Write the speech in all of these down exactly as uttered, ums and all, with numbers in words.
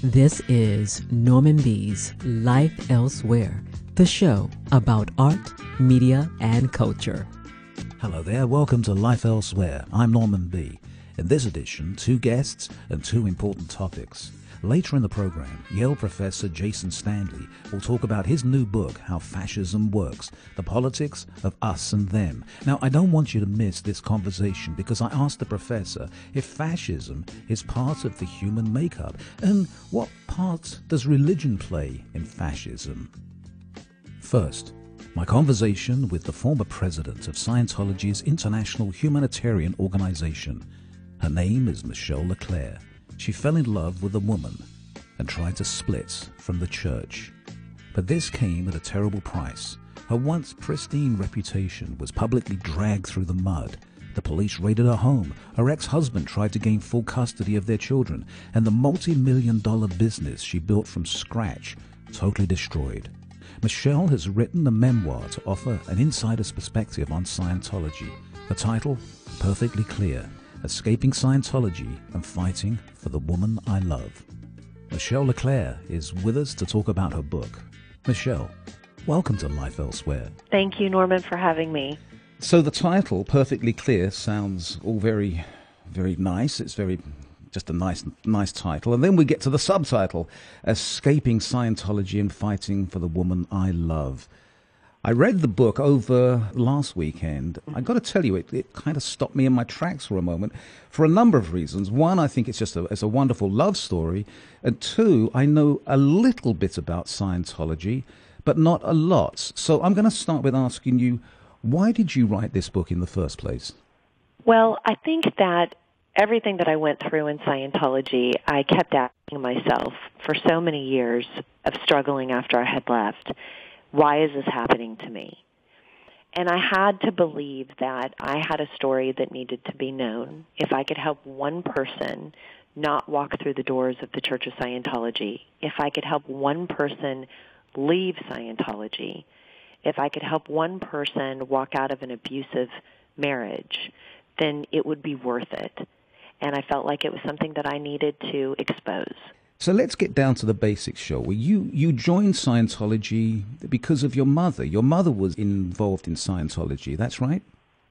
This is Norman B's Life Elsewhere, the show about art, media, and culture. Hello there, welcome to Life Elsewhere. I'm Norman B. In this edition, two guests and two important topics. Later in the program, Yale professor Jason Stanley will talk about his new book, How Fascism Works, the politics of us and them. Now, I don't want you to miss this conversation because I asked the professor if fascism is part of the human makeup and what part does religion play in fascism. First, my conversation with the former president of Scientology's International Humanitarian Organization. Her name is Michelle LeClaire. She fell in love with a woman and tried to split from the church. But this came at a terrible price. Her once pristine reputation was publicly dragged through the mud. The police raided her home. Her ex-husband tried to gain full custody of their children, and the multi-million dollar business she built from scratch totally destroyed. Michelle has written a memoir to offer an insider's perspective on Scientology. The title, Perfectly Clear: Escaping Scientology and Fighting for the Woman I Love. Michelle LeClaire is with us to talk about her book. Michelle, welcome to Life Elsewhere. Thank you, Norman, for having me. So the title, Perfectly Clear, sounds all very, very nice. It's very, just a nice, nice title. And then we get to the subtitle, Escaping Scientology and Fighting for the Woman I Love. I read the book over last weekend. I got to tell you, it, it kind of stopped me in my tracks for a moment for a number of reasons. One, I think it's just a, it's a wonderful love story. And two, I know a little bit about Scientology, but not a lot. So I'm going to start with asking you, why did you write this book in the first place? Well, I think that everything that I went through in Scientology, I kept asking myself for so many years of struggling after I had left. Why is this happening to me? And I had to believe that I had a story that needed to be known. If I could help one person not walk through the doors of the Church of Scientology, if I could help one person leave Scientology, if I could help one person walk out of an abusive marriage, then it would be worth it. And I felt like it was something that I needed to expose. So let's get down to the basics, shall we? You you joined Scientology because of your mother. Your mother was involved in Scientology, that's right?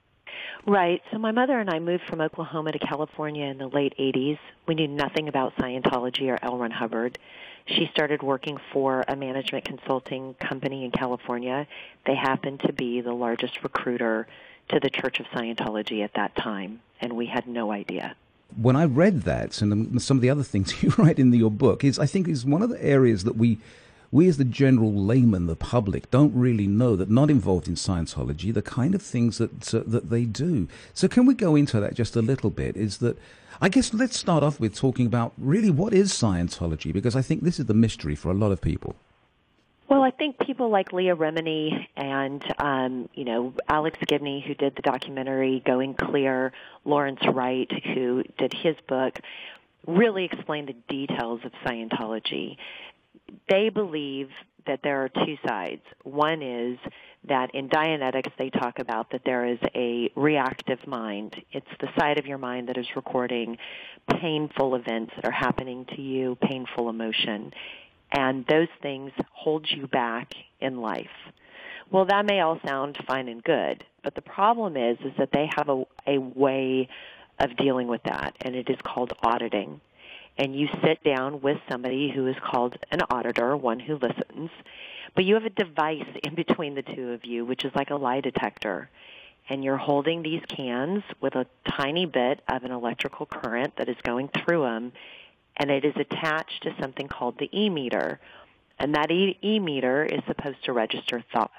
Right. So my mother and I moved from Oklahoma to California in the late eighties. We knew nothing about Scientology or L. Ron Hubbard. She started working for a management consulting company in California. They happened to be the largest recruiter to the Church of Scientology at that time, and we had no idea. When I read that, and some of the other things you write in your book, is I think is one of the areas that we, we as the general layman, the public, don't really know, that not involved in Scientology, the kind of things that uh, that they do. So can we go into that just a little bit? Is that, I guess let's start off with talking about really what is Scientology, because I think this is the mystery for a lot of people. Well, I think people like Leah Remini and, um, you know, Alex Gibney, who did the documentary Going Clear, Lawrence Wright, who did his book, really explained the details of Scientology. They believe that there are two sides. One is that in Dianetics they talk about that there is a reactive mind. It's the side of your mind that is recording painful events that are happening to you, painful emotion. And those things hold you back in life. Well, that may all sound fine and good, but the problem is is that they have a, a way of dealing with that, and it is called auditing. And you sit down with somebody who is called an auditor, one who listens, but you have a device in between the two of you, which is like a lie detector. And you're holding these cans with a tiny bit of an electrical current that is going through them, and it is attached to something called the E-meter. And that e- E-meter is supposed to register thought.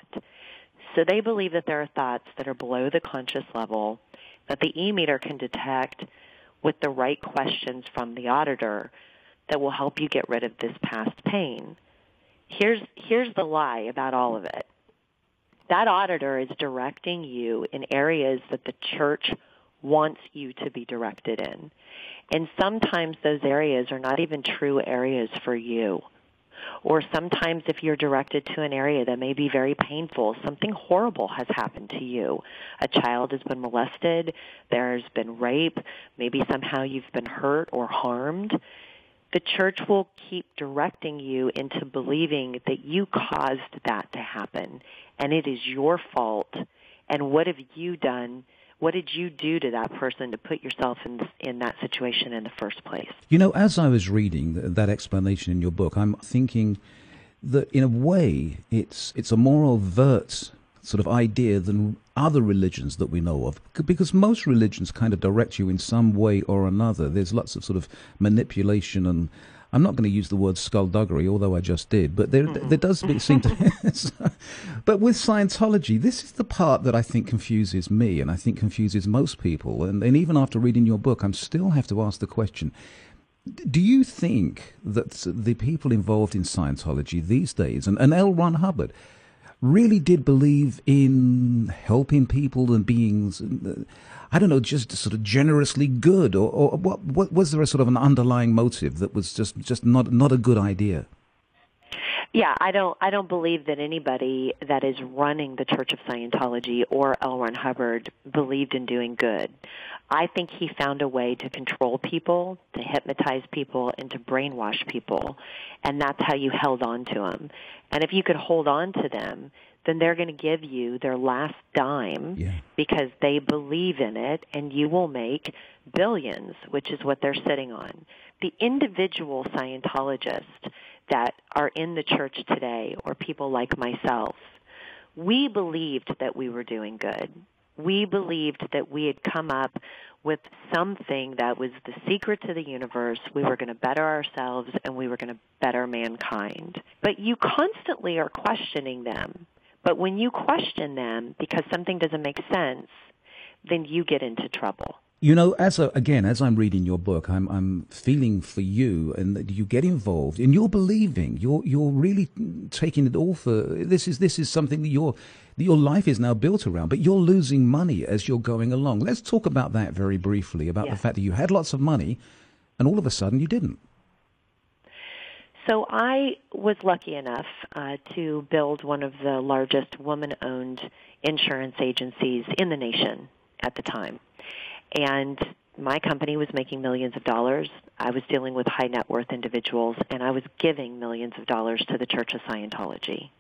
So they believe that there are thoughts that are below the conscious level that the E-meter can detect with the right questions from the auditor that will help you get rid of this past pain. Here's, here's the lie about all of it. That auditor is directing you in areas that the church wants you to be directed in. And sometimes those areas are not even true areas for you. Or sometimes if you're directed to an area that may be very painful, something horrible has happened to you. A child has been molested, there's been rape, maybe somehow you've been hurt or harmed. the church will keep directing you into believing that you caused that to happen and it is your fault. And what have you done? What did you do to that person to put yourself in in that situation in the first place? You know, as I was reading th- that explanation in your book, I'm thinking that in a way it's it's a more overt sort of idea than other religions that we know of, because most religions kind of direct you in some way or another. There's lots of sort of manipulation, and I'm not going to use the word skullduggery, although I just did, but there mm-hmm. there does seem to... But with Scientology, this is the part that I think confuses me, and I think confuses most people, and, and even after reading your book, I still have to ask the question, do you think that the people involved in Scientology these days, and, and L. Ron Hubbard, really did believe in helping people and being, I don't know, just sort of generously good, or, or what, what was there a sort of an underlying motive that was just, just not not a good idea? Yeah, I don't I don't believe that anybody that is running the Church of Scientology or L. Ron Hubbard believed in doing good. I think he found a way to control people, to hypnotize people, and to brainwash people, and that's how you held on to them. And if you could hold on to them, then they're going to give you their last dime yeah. because they believe in it, and you will make billions, which is what they're sitting on. The individual Scientologists that are in the church today, or people like myself, we believed that we were doing good. We believed that we had come up with something that was the secret to the universe. We were going to better ourselves, and we were going to better mankind. But you constantly are questioning them. But when you question them because something doesn't make sense, then you get into trouble. You know, as a, again, as I'm reading your book, I'm I'm feeling for you, and that you get involved, and you're believing. You're you're really taking it all for this is this is something that your your life is now built around. But you're losing money as you're going along. Let's talk about that very briefly. About yeah. the fact that you had lots of money, and all of a sudden you didn't. So I was lucky enough uh, to build one of the largest woman-owned insurance agencies in the nation at the time. And my company was making millions of dollars. I was dealing with high net worth individuals, and I was giving millions of dollars to the Church of Scientology.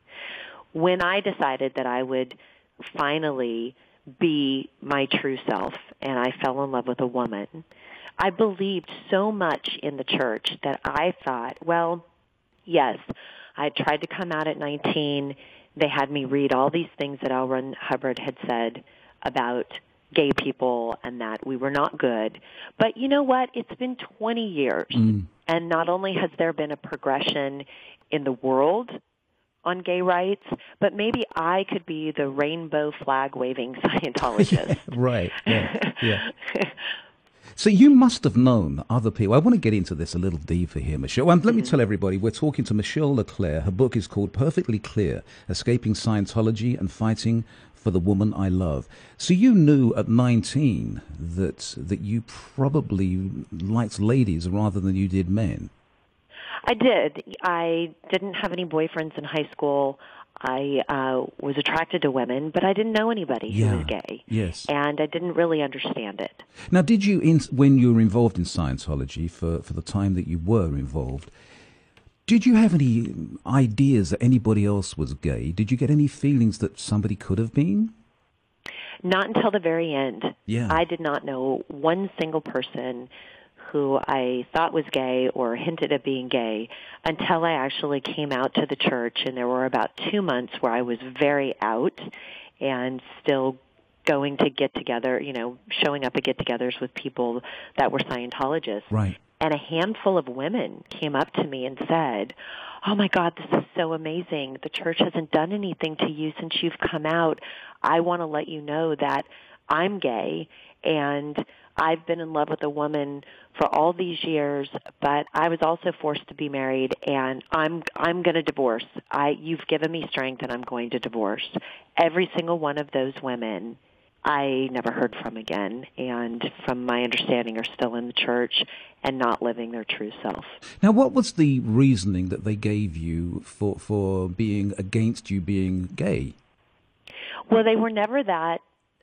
When I decided that I would finally be my true self, and I fell in love with a woman, I believed so much in the church that I thought, well, yes, I tried to come out at nineteen. They had me read all these things that L. Ron Hubbard had said about gay people and that we were not good. But you know what? It's been twenty years. Mm. And not only has there been a progression in the world on gay rights, but maybe I could be the rainbow flag waving Scientologist. Right. Yeah. yeah. So you must have known other people. I want to get into this a little deeper here, Michelle. Well, let mm-hmm. me tell everybody, we're talking to Michelle LeClaire. Her book is called Perfectly Clear, Escaping Scientology and Fighting for the Woman I Love. So you knew at nineteen that that you probably liked ladies rather than you did men. I did. I didn't have any boyfriends in high school. I uh, was attracted to women, but I didn't know anybody yeah. who was gay. Yes. And I didn't really understand it. Now, did you, in, when you were involved in Scientology, for, for the time that you were involved, did you have any ideas that anybody else was gay? Did you get any feelings that somebody could have been? Not until the very end. Yeah. I did not know one single person who I thought was gay or hinted at being gay until I actually came out to the church, and there were about two months where I was very out and still going to get together, you know, showing up at get-togethers with people that were Scientologists. Right. And a handful of women came up to me and said, "Oh my God, this is so amazing. The church hasn't done anything to you since you've come out. I want to let you know that I'm gay, and I've been in love with a woman for all these years, but I was also forced to be married, and I'm I'm going to divorce. I you've given me strength, and I'm going to divorce." Every single one of those women I never heard from again, and from my understanding are still in the church and not living their true self. Now, what was the reasoning that they gave you for, for being against you being gay? Well, they were never that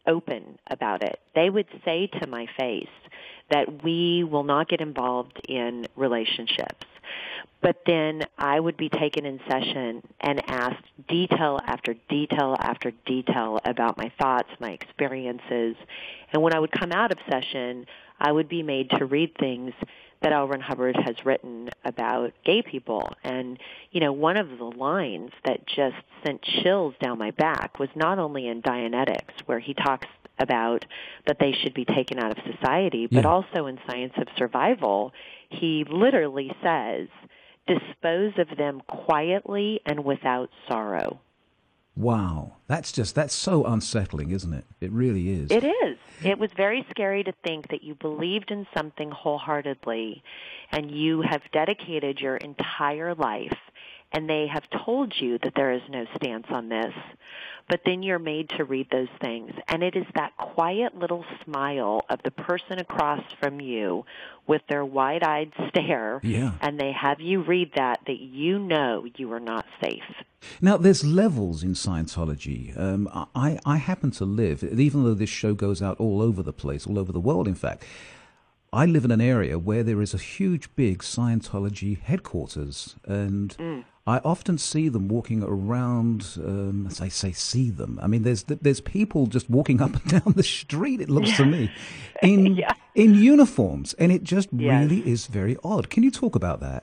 open about it. They would say to my face that we will not get involved in relationships. But then I would be taken in session and asked detail after detail after detail about my thoughts, my experiences. And when I would come out of session, I would be made to read things that L. Ron Hubbard has written about gay people. And, you know, one of the lines that just sent chills down my back was not only in Dianetics, where he talks about that they should be taken out of society, but Yeah. also in Science of Survival, he literally says, dispose of them quietly and without sorrow. Wow. That's just, that's so unsettling, isn't it? It really is. It is. It was very scary to think that you believed in something wholeheartedly and you have dedicated your entire life and they have told you that there is no stance on this, but then you're made to read those things. And it is that quiet little smile of the person across from you with their wide-eyed stare, Yeah. and they have you read that, that you know you are not safe. Now, there's levels in Scientology. Um, I, I happen to live, even though this show goes out all over the place, all over the world, in fact, I live in an area where there is a huge, big Scientology headquarters, and mm. I often see them walking around, um, as I say, see them. I mean, there's there's people just walking up and down the street, it looks yeah. to me, in yeah. in uniforms, and it just yes. really is very odd. Can you talk about that?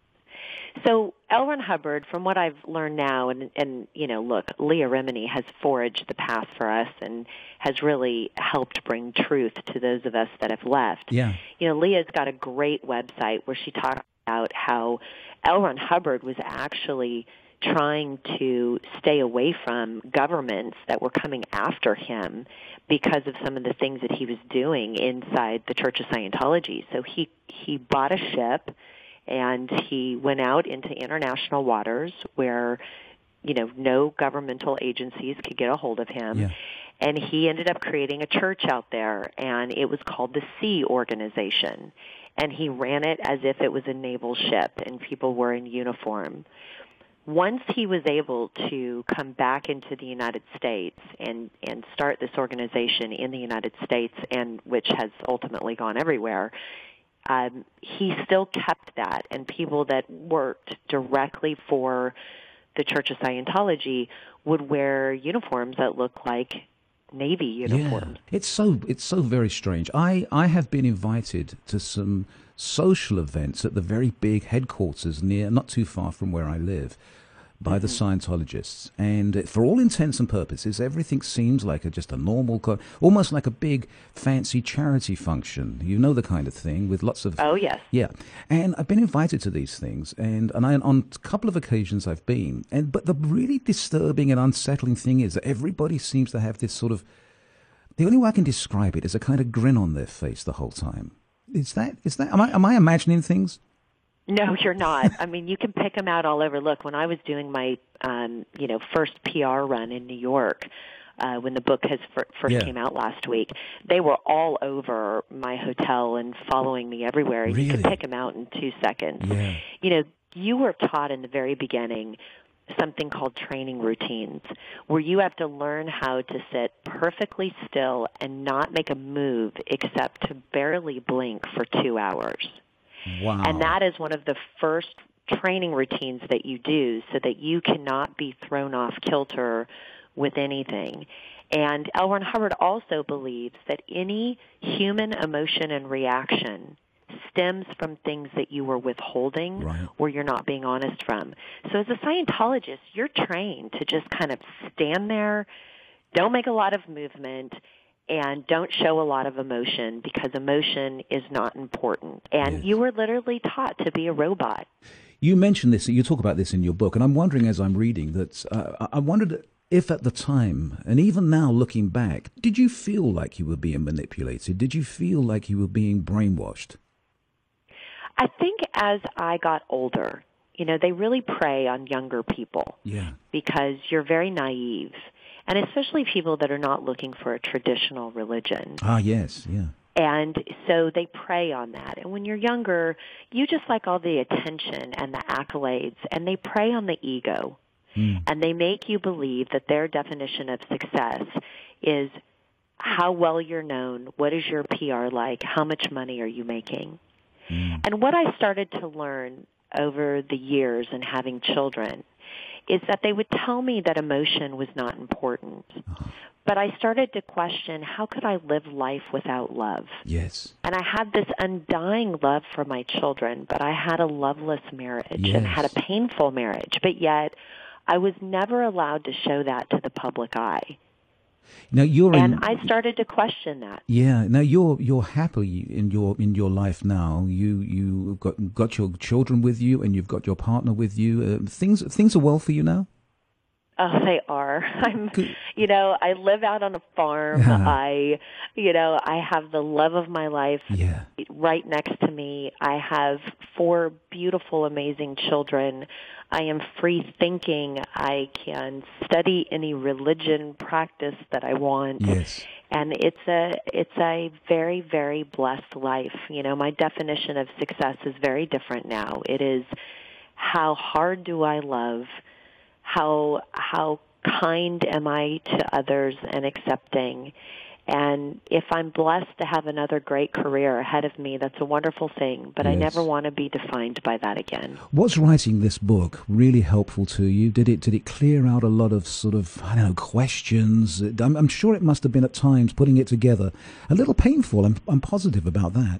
So L. Ron Hubbard, from what I've learned now, and, and you know, look, Leah Remini has foraged the path for us and has really helped bring truth to those of us that have left. Yeah. You know, Leah's got a great website where she talks about how L. Ron Hubbard was actually trying to stay away from governments that were coming after him because of some of the things that he was doing inside the Church of Scientology. So he, he bought a ship, and he went out into international waters where, you know, no governmental agencies could get a hold of him. Yeah. And he ended up creating a church out there, and it was called the Sea Organization. And he ran it as if it was a naval ship, and people were in uniform. Once he was able to come back into the United States and, and start this organization in the United States, and which has ultimately gone everywhere, Um, he still kept that, and people that worked directly for the Church of Scientology would wear uniforms that look like Navy uniforms. Yeah. It's so it's so very strange. I, I have been invited to some social events at the very big headquarters near, not too far from where I live, by the Scientologists. And for all intents and purposes, everything seems like a, just a normal, almost like a big, fancy charity function. You know the kind of thing with lots of... Oh, yes. Yeah. And I've been invited to these things, and, and I, on a couple of occasions I've been. And But the really disturbing and unsettling thing is that everybody seems to have this sort of... The only way I can describe it is a kind of grin on their face the whole time. Is that... Is that? Am I, am I imagining things? No, you're not. I mean, you can pick them out all over. Look, when I was doing my, um, you know, first P R run in New York, uh, when the book has f- first yeah. came out last week, they were all over my hotel and following me everywhere. And Really? you could pick them out in two seconds. Yeah. You know, you were taught in the very beginning something called training routines, where you have to learn how to sit perfectly still and not make a move except to barely blink for two hours. Wow. And that is one of the first training routines that you do so that you cannot be thrown off kilter with anything. And L. Ron Hubbard also believes that any human emotion and reaction stems from things that you were withholding right. or you're not being honest from. So as a Scientologist, you're trained to just kind of stand there, don't make a lot of movement, and don't show a lot of emotion because emotion is not important. And yes. you were literally taught to be a robot. You mentioned this, you talk about this in your book, and I'm wondering as I'm reading that, uh, I wondered if at the time, and even now looking back, did you feel like you were being manipulated? Did you feel like you were being brainwashed? I think as I got older, you know, they really prey on younger people. Yeah. Because you're very naive. And especially people that are not looking for a traditional religion. Ah, yes, yeah. And so they prey on that. And when you're younger, you just like all the attention and the accolades, and they prey on the ego. Mm. And they make you believe that their definition of success is how well you're known, what is your P R like, how much money are you making? Mm. And what I started to learn over the years and having children is that they would tell me that emotion was not important. Uh-huh. But I started to question, how could I live life without love? Yes. And I had this undying love for my children, but I had a loveless marriage Yes. and had a painful marriage. But yet, I was never allowed to show that to the public eye. Now you're And in, I started to question that. yeah. Now you're you're happy in your in your life now. You you got got your children with you, and you've got your partner with you. Uh, things things are well for you now. Oh, they are. I'm, Good. you know, I live out on a farm. I, you know, I have the love of my life Yeah. right next to me. I have four beautiful, amazing children. I am free thinking. I can study any religion practice that I want. Yes. And it's a it's a very, very blessed life. You know, my definition of success is very different now. It is, how hard do I love? How how kind am I to others and accepting? And if I'm blessed to have another great career ahead of me, that's a wonderful thing. But I Yes. never want to be defined by that again. Was writing this book really helpful to you? Did it did it clear out a lot of sort of, I don't know, questions? I'm, I'm sure it must have been at times, putting it together, a little painful. I'm I'm positive about that.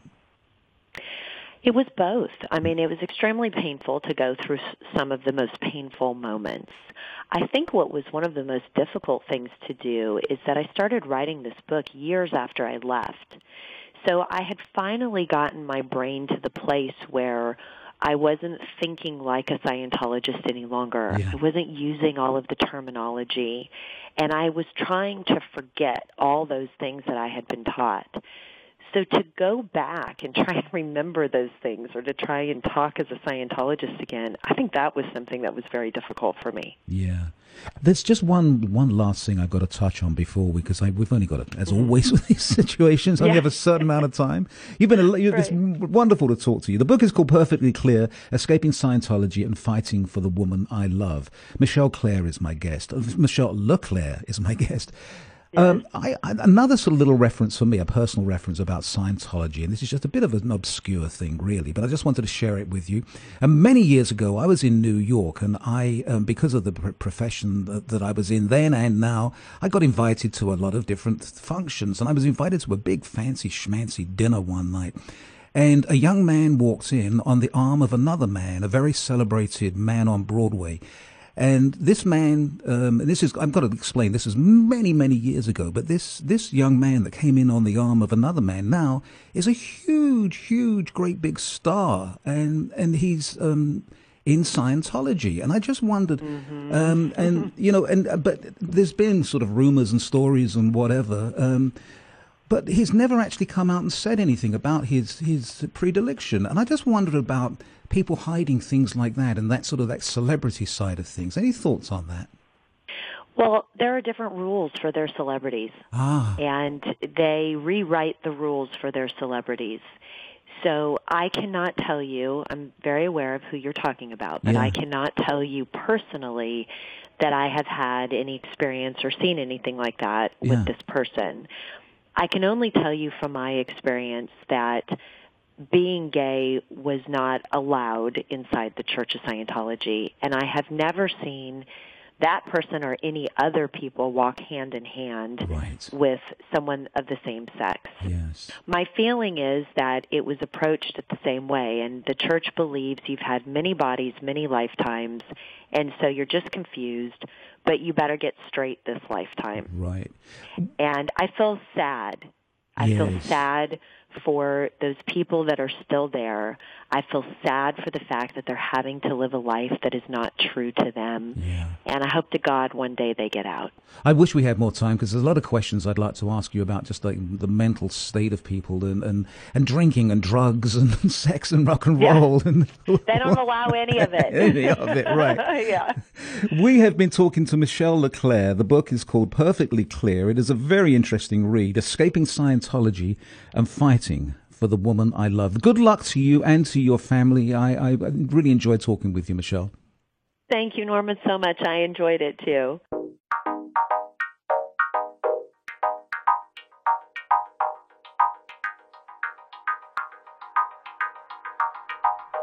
It was both. I mean, it was extremely painful to go through s- some of the most painful moments. I think what was one of the most difficult things to do is that I started writing this book years after I left. So I had finally gotten my brain to the place where I wasn't thinking like a Scientologist any longer. Yeah. I wasn't using all of the terminology, and I was trying to forget all those things that I had been taught. So to go back and try and remember those things, or to try and talk as a Scientologist again, I think that was something that was very difficult for me. Yeah. There's just one one last thing I've got to touch on before, because I, we've only got, a, as always with these situations, only Yeah. have a certain amount of time. You've been, a, you, it's Right. wonderful to talk to you. The book is called Perfectly Clear, Escaping Scientology and Fighting for the Woman I Love. Michelle Clare is my guest. Uh, Michelle LeClaire is my guest. Um, I, I, another sort of little reference for me, a personal reference about Scientology, and this is just a bit of an obscure thing, really, but I just wanted to share it with you. And many years ago, I was in New York, and I, um, because of the pr- profession that, that I was in then and now, I got invited to a lot of different functions, and I was invited to a big fancy schmancy dinner one night. And a young man walked in on the arm of another man, a very celebrated man on Broadway. And this man, um, and this is, I've got to explain, this is many, many years ago, but this, this young man that came in on the arm of another man now is a huge, huge, great big star. And, and he's, um, in Scientology. And I just wondered, Mm-hmm. um, and, you know, and, uh, but there's been sort of rumors and stories and whatever, um, but he's never actually come out and said anything about his, his predilection. And I just wondered about people hiding things like that and that sort of that celebrity side of things. Any thoughts on that? Well, there are different rules for their celebrities, Ah, and they rewrite the rules for their celebrities. So I cannot tell you, I'm very aware of who you're talking about, but Yeah. I cannot tell you personally that I have had any experience or seen anything like that Yeah. with this person. I can only tell you from my experience that being gay was not allowed inside the Church of Scientology, and I have never seen that person or any other people walk hand in hand right. with someone of the same sex. Yes. My feeling is that it was approached the same way, and the church believes you've had many bodies, many lifetimes, and so you're just confused, but you better get straight this lifetime. Right. And I feel sad. I feel Yes. sad for those people that are still there. I feel sad for the fact that they're having to live a life that is not true to them. Yeah. And I hope to God one day they get out. I wish we had more time, because there's a lot of questions I'd like to ask you about just like the mental state of people and, and, and drinking and drugs and sex and rock and Yeah. roll. And They don't allow any of it. Any of it, right. Yeah. We have been talking to Michelle LeClaire. The book is called Perfectly Clear. It is a very interesting read, Escaping Scientology and Fighting for the Woman I Love. Good luck to you and to your family. I, I really enjoyed talking with you, Michelle. Thank you, Norman, so much. I enjoyed it, too.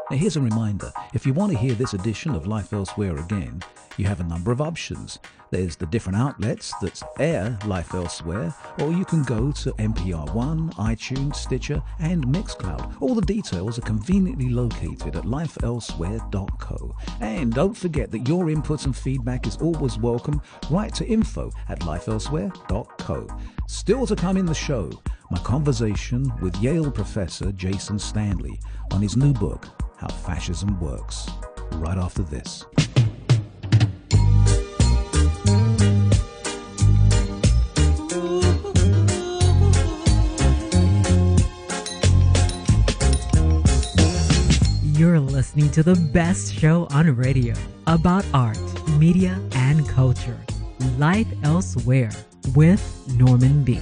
Now, here's a reminder. If you want to hear this edition of Life Elsewhere again, you have a number of options. There's the different outlets that air Life Elsewhere, or you can go to N P R One, iTunes, Stitcher, and Mixcloud. All the details are conveniently located at life elsewhere dot co. And don't forget that your input and feedback is always welcome. Write to info at life elsewhere dot co. Still to come in the show, my conversation with Yale professor Jason Stanley on his new book, How Fascism Works, right after this. You're listening to the best show on radio about art, media, and culture. Life Elsewhere with Norman B.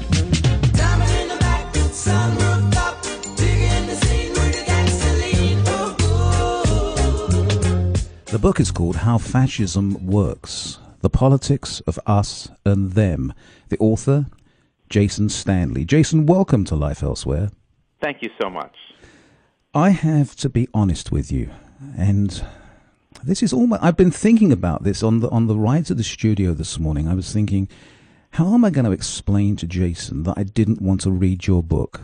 The book is called How Fascism Works, The Politics of Us and Them. The author, Jason Stanley. Jason, welcome to Life Elsewhere. Thank you so much. I have to be honest with you, and this is almost, I've been thinking about this on the on the ride to the studio this morning. I was thinking, how am I going to explain to Jason that I didn't want to read your book?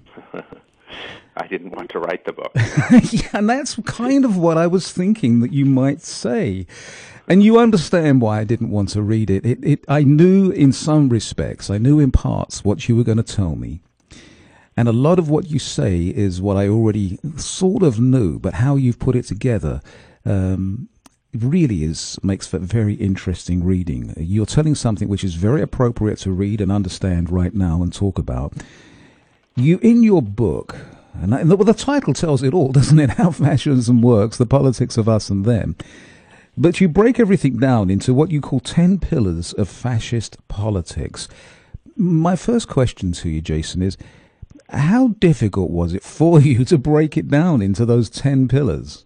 I didn't want to write the book. Yeah, and that's kind of what I was thinking that you might say. And you understand why I didn't want to read it. It, it. I knew in some respects, I knew in parts what you were going to tell me. And a lot of what you say is what I already sort of knew, but how you've put it together um, really is makes for very interesting reading. You're telling something which is very appropriate to read and understand right now and talk about. You, in your book, and, I, and the, well, the title tells it all, doesn't it? How Fascism Works, The Politics of Us and Them. But you break everything down into what you call ten pillars of fascist politics. My first question to you, Jason, is how difficult was it for you to break it down into those ten pillars?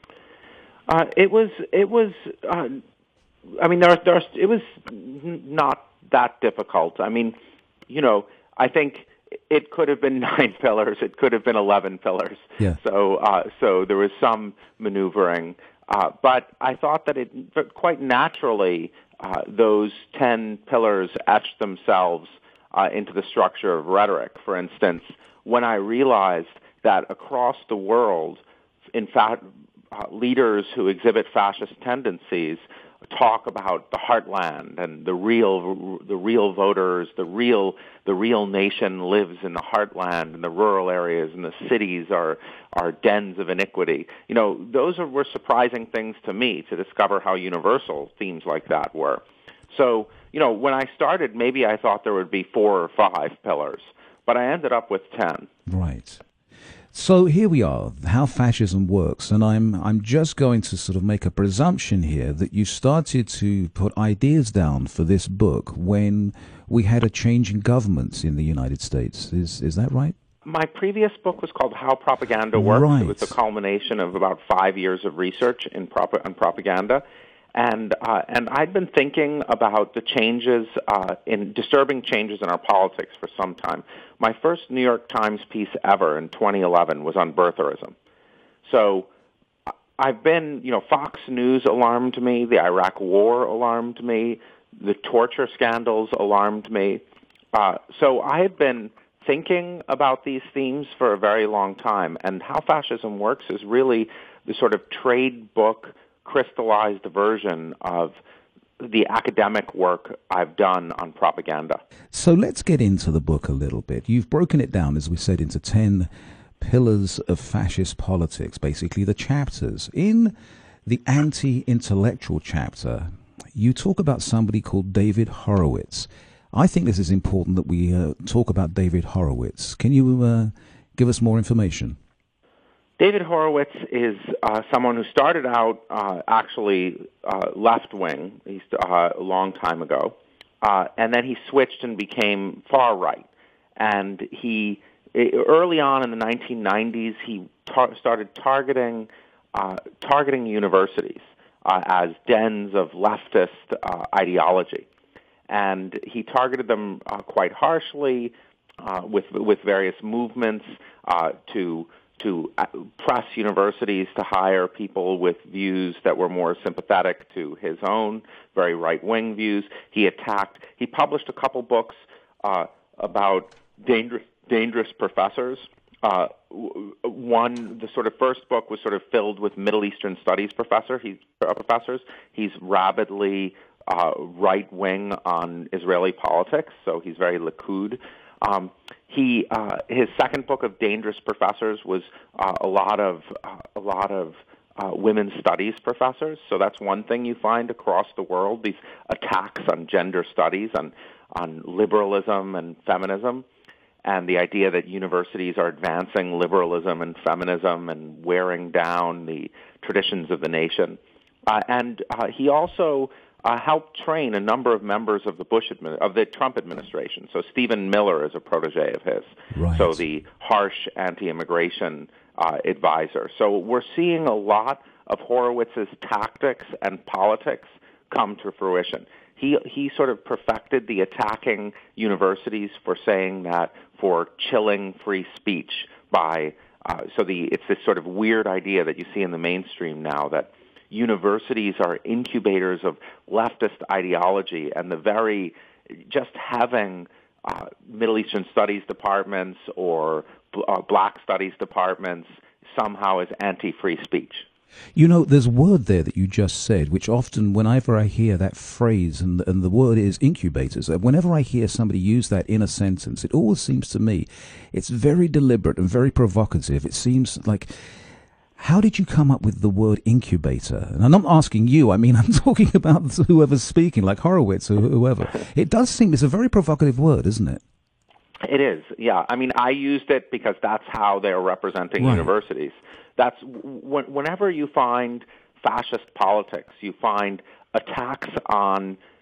Uh, it was. It was. Uh, I mean, there, there's. It was not that difficult. I mean, you know, I think it could have been nine pillars. It could have been eleven pillars. Yeah. So, uh, so there was some maneuvering, uh, but I thought that it quite naturally uh, those ten pillars etched themselves Uh, into the structure of rhetoric. For instance, when I realized that across the world, in fact, uh, leaders who exhibit fascist tendencies talk about the heartland and the real, the real voters, the real, the real nation lives in the heartland, and the rural areas and the cities are are dens of iniquity. You know, those are, were surprising things to me to discover how universal themes like that were. So, you know, when I started, maybe I thought there would be four or five pillars, but I ended up with ten. Right. So here we are, How Fascism Works, and I'm I'm just going to sort of make a presumption here that you started to put ideas down for this book when we had a change in government in the United States. Is is that right? My previous book was called How Propaganda Works. Right. It was the culmination of about five years of research in prop- on propaganda. And uh, and I'd been thinking about the changes, uh, in disturbing changes in our politics for some time. My first New York Times piece ever in twenty eleven was on birtherism. So I've been, you know, Fox News alarmed me, the Iraq War alarmed me, the torture scandals alarmed me. Uh, so I had been thinking about these themes for a very long time, and How Fascism Works is really the sort of trade book crystallized version of the academic work I've done on propaganda. So let's get into the book a little bit. You've broken it down, as we said, into ten pillars of fascist politics, basically the chapters. In the anti-intellectual chapter, you talk about somebody called David Horowitz. I think this is important that we uh, talk about David Horowitz. Can you uh, give us more information? David Horowitz is uh, someone who started out uh, actually uh, left-wing he's, uh, a long time ago, uh, and then he switched and became far-right. And he, early on in the nineteen nineties, he tar- started targeting uh, targeting universities uh, as dens of leftist uh, ideology. And he targeted them uh, quite harshly uh, with with various movements uh, to to press universities to hire people with views that were more sympathetic to his own, very right-wing views. He attacked, he published a couple books uh, about dangerous, dangerous professors. Uh, one, the sort of first book was sort of filled with Middle Eastern studies professor. He's, uh, professors. He's rabidly uh, right-wing on Israeli politics, so he's very Likud. Um, he uh, his second book of dangerous professors was uh, a lot of uh, a lot of uh, women's studies professors. So that's one thing you find across the world: these attacks on gender studies, on on liberalism and feminism, and the idea that universities are advancing liberalism and feminism and wearing down the traditions of the nation. Uh, and uh, he also Uh, helped train a number of members of the Bush admi- of the Trump administration. So Stephen Miller is a protege of his. Right. So the harsh anti-immigration uh, advisor. So we're seeing a lot of Horowitz's tactics and politics come to fruition. He he sort of perfected the attacking universities for saying that, for chilling free speech by uh, so the it's this sort of weird idea that you see in the mainstream now that universities are incubators of leftist ideology, and the very just having uh, Middle Eastern studies departments or uh, black studies departments somehow is anti-free speech. You know, there's a word there that you just said, which often, whenever I hear that phrase, and, and the word is incubators, whenever I hear somebody use that in a sentence, it always seems to me it's very deliberate and very provocative. It seems like, how did you come up with the word incubator? And I'm not asking you, I mean, I'm talking about whoever's speaking, like Horowitz or whoever. It does seem, it's a very provocative word, isn't it? It is, yeah. I mean, I used it because that's how they're representing right. universities. That's w- whenever you find fascist politics, you find attacks on,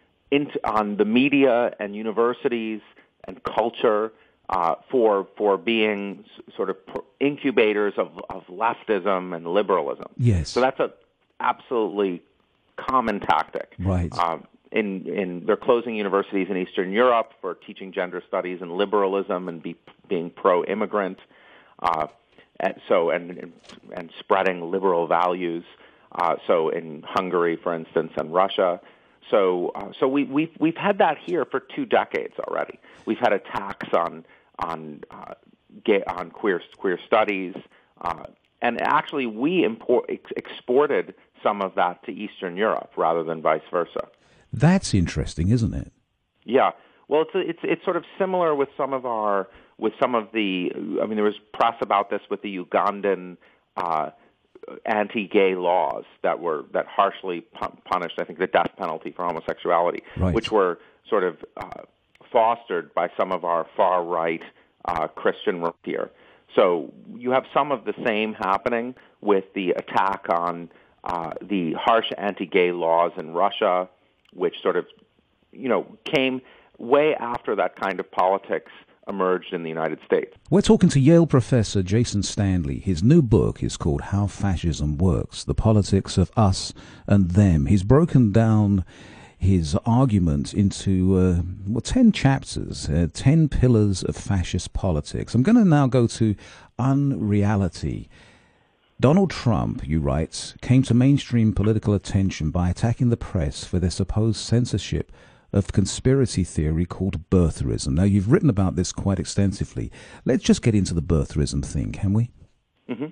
on the media and universities and culture, Uh, for for being s- sort of pr- incubators of, of leftism and liberalism. Yes. So that's a absolutely common tactic. Right. Um, in in they're closing universities in Eastern Europe for teaching gender studies and liberalism and be, being pro-immigrant. Uh, and so and, and and spreading liberal values. Uh, so in Hungary, for instance, and Russia. So uh, so we we've we've had that here for two decades already. We've had attacks on on uh, gay, on queer queer studies, uh, and actually we import, ex- exported some of that to Eastern Europe rather than vice versa. That's interesting, isn't it? Yeah. Well, it's it's it's sort of similar with some of our with some of the. I mean, there was press about this with the Ugandan Uh, anti-gay laws that were that harshly pu- punished, I think, the death penalty for homosexuality, right. which were sort of uh, fostered by some of our far-right uh, Christian here. So you have some of the same happening with the attack on uh, the harsh anti-gay laws in Russia, which sort of, you know, came way after that kind of politics emerged in the United States. We're talking to Yale professor Jason Stanley. His new book is called How Fascism Works, The Politics of Us and Them. He's broken down his argument into uh, well, ten chapters, uh, ten pillars of fascist politics. I'm going to now go to unreality. Donald Trump, you write, came to mainstream political attention by attacking the press for their supposed censorship of conspiracy theory called birtherism. Now, you've written about this quite extensively. Let's just get into the birtherism thing, can we? Mm-hmm.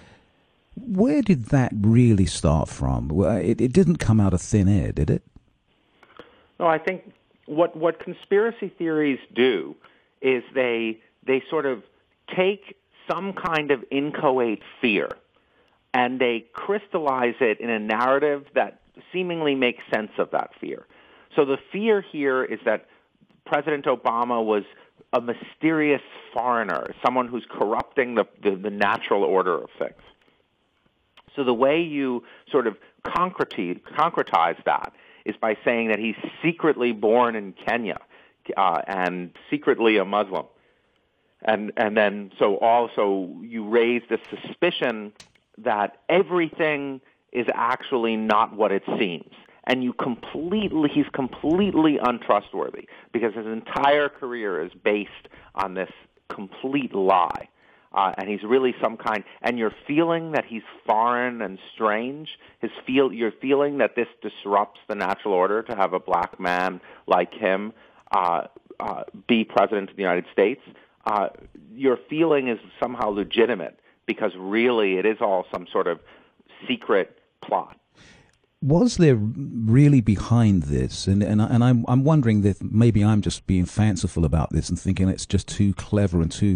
Where did that really start from? It, it didn't come out of thin air, did it? No, I think what what conspiracy theories do is they they sort of take some kind of inchoate fear and they crystallize it in a narrative that seemingly makes sense of that fear. So the fear here is that President Obama was a mysterious foreigner, someone who's corrupting the, the, the natural order of things. So the way you sort of concretize, concretize that is by saying that he's secretly born in Kenya uh, and secretly a Muslim. And and then so also you raise the suspicion that everything is actually not what it seems. And you completely, he's completely untrustworthy because his entire career is based on this complete lie. Uh, and he's really some kind, and you're feeling that he's foreign and strange. His feel, you're feeling that this disrupts the natural order to have a black man like him uh, uh, be president of the United States. Uh, your feeling is somehow legitimate because really it is all some sort of secret plot. Was there really behind this? And and, and I'm I'm wondering that maybe I'm just being fanciful about this and thinking it's just too clever and too.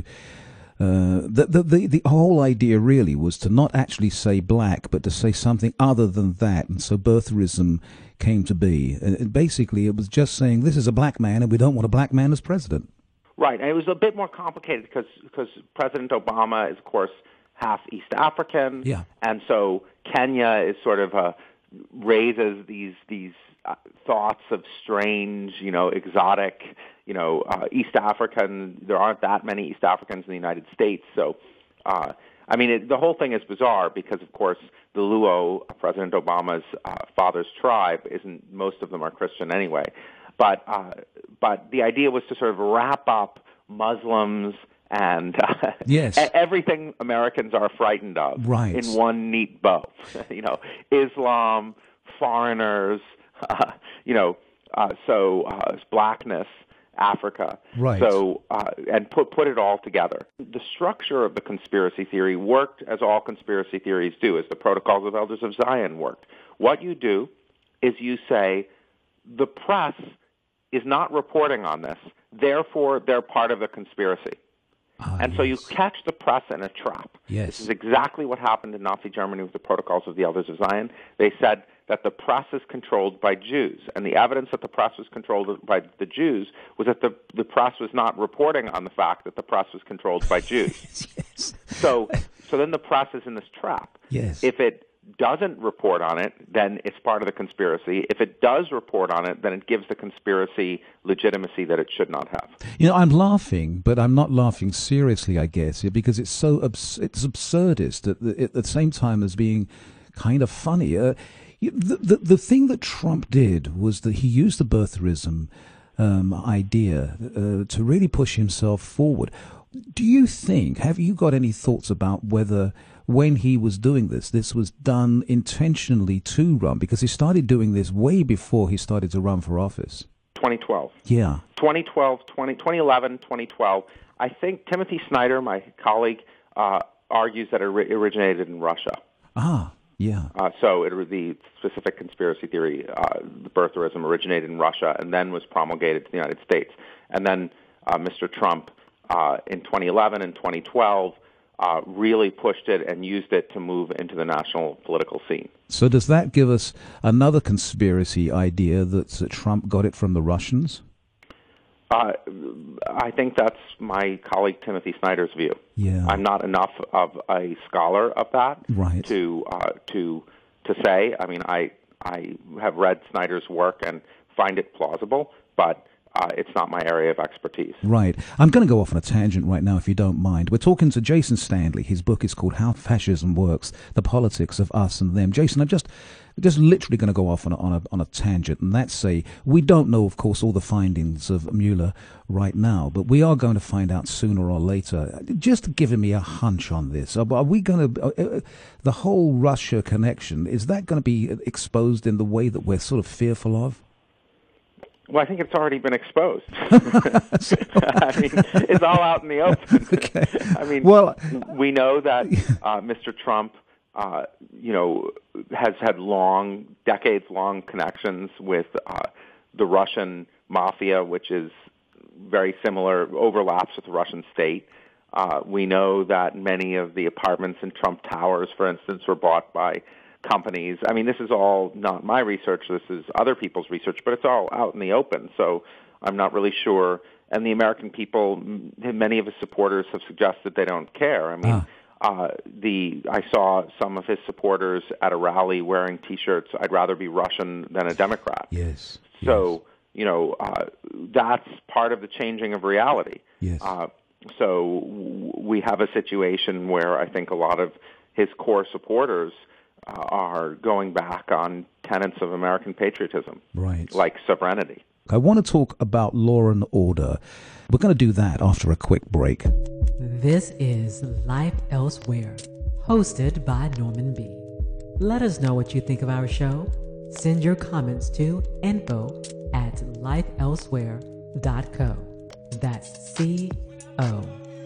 Uh, the, the the the whole idea really was to not actually say black, but to say something other than that, and so birtherism came to be. And basically, it was just saying this is a black man, and we don't want a black man as president. Right, and it was a bit more complicated because because President Obama is, of course, half East African, yeah, and so Kenya is sort of a raises these these uh, thoughts of strange, you know, exotic. You know, uh, East African, there aren't that many East Africans in the United States. So, uh, I mean, it, the whole thing is bizarre because, of course, the Luo, President Obama's uh, father's tribe, isn't, most of them are Christian anyway. But, uh, but the idea was to sort of wrap up Muslims and uh, yes. everything Americans are frightened of right. in one neat bow. You know, Islam, foreigners, uh, you know, uh, so uh, blackness, Africa. Right. So, uh, and put put it all together. The structure of the conspiracy theory worked as all conspiracy theories do, as the Protocols of Elders of Zion worked. What you do is you say, the press is not reporting on this, therefore they're part of the conspiracy. Ah, and yes. so you catch the press in a trap. Yes. This is exactly what happened in Nazi Germany with the Protocols of the Elders of Zion. They said that the press is controlled by Jews. And the evidence that the press was controlled by the Jews was that the, the press was not reporting on the fact that the press was controlled by Jews. yes. So, so then the press is in this trap. Yes. If it doesn't report on it, then it's part of the conspiracy. If it does report on it, then it gives the conspiracy legitimacy that it should not have. You know, I'm laughing, but I'm not laughing seriously, I guess, because it's so abs- it's absurdist at the, at the same time as being kind of funny. Uh, you, the, the the thing that Trump did was that he used the birtherism um, idea uh, to really push himself forward. Do you think, have you got any thoughts about whether when he was doing this, this was done intentionally to run? Because he started doing this way before he started to run for office. twenty twelve. Yeah. twenty twelve, twenty, twenty eleven, twenty twelve. I think Timothy Snyder, my colleague, uh, argues that it ri- originated in Russia. Ah, yeah. Uh, so it, the specific conspiracy theory, uh, the birtherism, originated in Russia and then was promulgated to the United States. And then uh, Mister Trump, uh, in twenty eleven and twenty twelve, Uh, really pushed it and used it to move into the national political scene. So does that give us another conspiracy idea that, that Trump got it from the Russians? Uh, I think that's my colleague Timothy Snyder's view. Yeah. I'm not enough of a scholar of that right. to uh, to to say. I mean, I I have read Snyder's work and find it plausible, but Uh, it's not my area of expertise. Right. I'm going to go off on a tangent right now, if you don't mind. We're talking to Jason Stanley. His book is called How Fascism Works, The Politics of Us and Them. Jason, I'm just just literally going to go off on a, on a, on a tangent, and that's say we don't know, of course, all the findings of Mueller right now, but we are going to find out sooner or later. Just giving me a hunch on this. Are, are we going to, uh, the whole Russia connection, is that going to be exposed in the way that we're sort of fearful of? Well, I think it's already been exposed. I mean, it's all out in the open. Okay. I mean, well, we know that uh, Mister Trump, uh, you know, has had long, decades-long connections with uh, the Russian mafia, which is very similar, overlaps with the Russian state. Uh, we know that many of the apartments in Trump Towers, for instance, were bought by companies. I mean, this is all not my research. This is other people's research, but it's all out in the open. So I'm not really sure. And the American people, many of his supporters have suggested they don't care. I mean, ah. uh, the I saw some of his supporters at a rally wearing T-shirts, "I'd rather be Russian than a Democrat." Yes. So, yes. you know, uh, that's part of the changing of reality. Yes. Uh, so we have a situation where I think a lot of his core supporters Uh, are going back on tenets of American patriotism, right? Like sovereignty. I want to talk about law and order. We're going to do that after a quick break. This is Life Elsewhere, hosted by Norman B. Let us know what you think of our show. Send your comments to info at life elsewhere dot co. That's C O.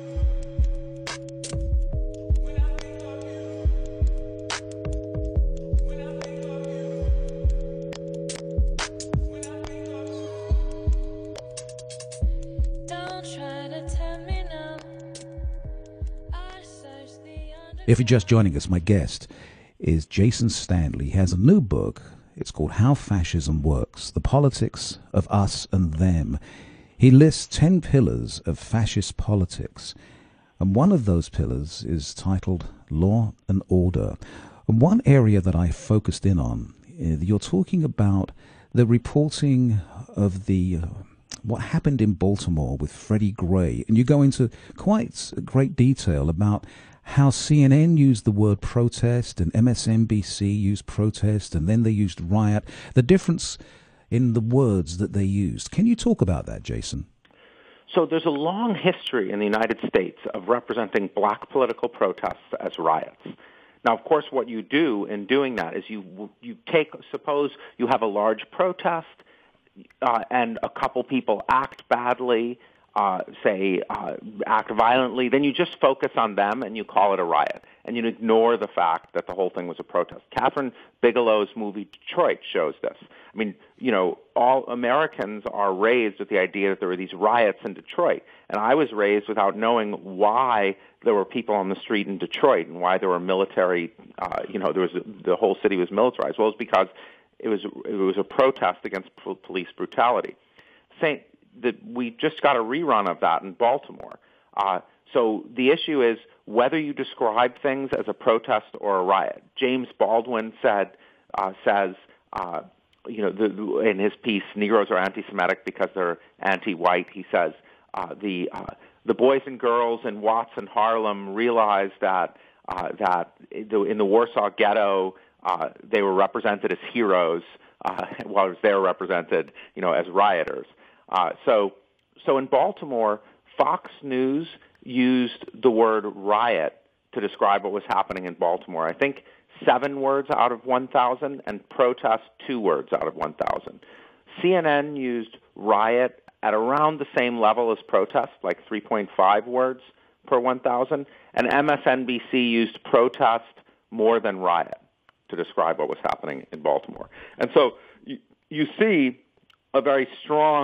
If you're just joining us, my guest is Jason Stanley. He has a new book. It's called How Fascism Works, The Politics of Us and Them. He lists ten pillars of fascist politics, and one of those pillars is titled Law and Order. And one area that I focused in on, you're talking about the reporting of the uh, what happened in Baltimore with Freddie Gray, and you go into quite great detail about how C N N used the word protest and M S N B C used protest and then they used riot, the difference in the words that they used. Can you talk about that, Jason? So there's a long history in the United States of representing black political protests as riots. Now, of course, what you do in doing that is you you take, suppose you have a large protest uh, and a couple people act badly, Uh, say, uh, act violently, then you just focus on them and you call it a riot. And you ignore the fact that the whole thing was a protest. Catherine Bigelow's movie Detroit shows this. I mean, you know, all Americans are raised with the idea that there were these riots in Detroit. And I was raised without knowing why there were people on the street in Detroit and why there were military, uh, you know, there was a, the whole city was militarized. Well, it's because it was, it was a protest against police brutality. Saint that we just got a rerun of that in Baltimore. Uh, so the issue is whether you describe things as a protest or a riot. James Baldwin said, uh, says, uh, you know, the, in his piece, Negroes are anti-Semitic because they're anti-white. He says uh, the uh, the boys and girls in Watts and Harlem realized that uh, that in the Warsaw Ghetto uh, they were represented as heroes, uh, while they were represented, you know, as rioters. Uh, so, so in Baltimore, Fox News used the word riot to describe what was happening in Baltimore. I think seven words out of one thousand, and protest two words out of one thousand. C N N used riot at around the same level as protest, like three point five words per one thousand, and M S N B C used protest more than riot to describe what was happening in Baltimore. And so you, you see a very strong